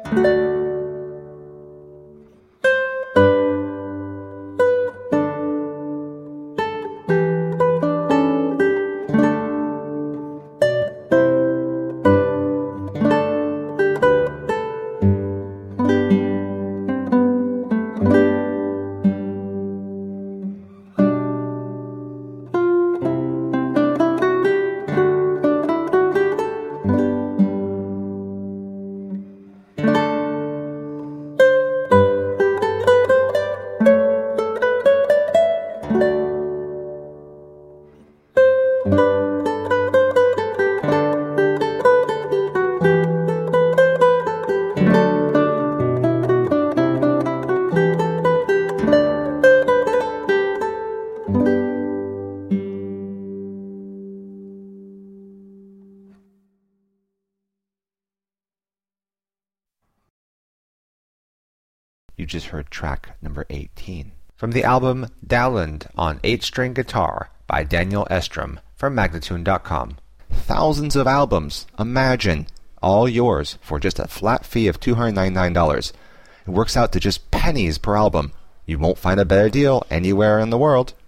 You just heard track number 18 from the album Dowland on 8-string guitar by Daniel Estrom from Magnatune.com. Thousands of albums, imagine, all yours for just a flat fee of $299. It works out to just pennies per album. You won't find a better deal anywhere in the world.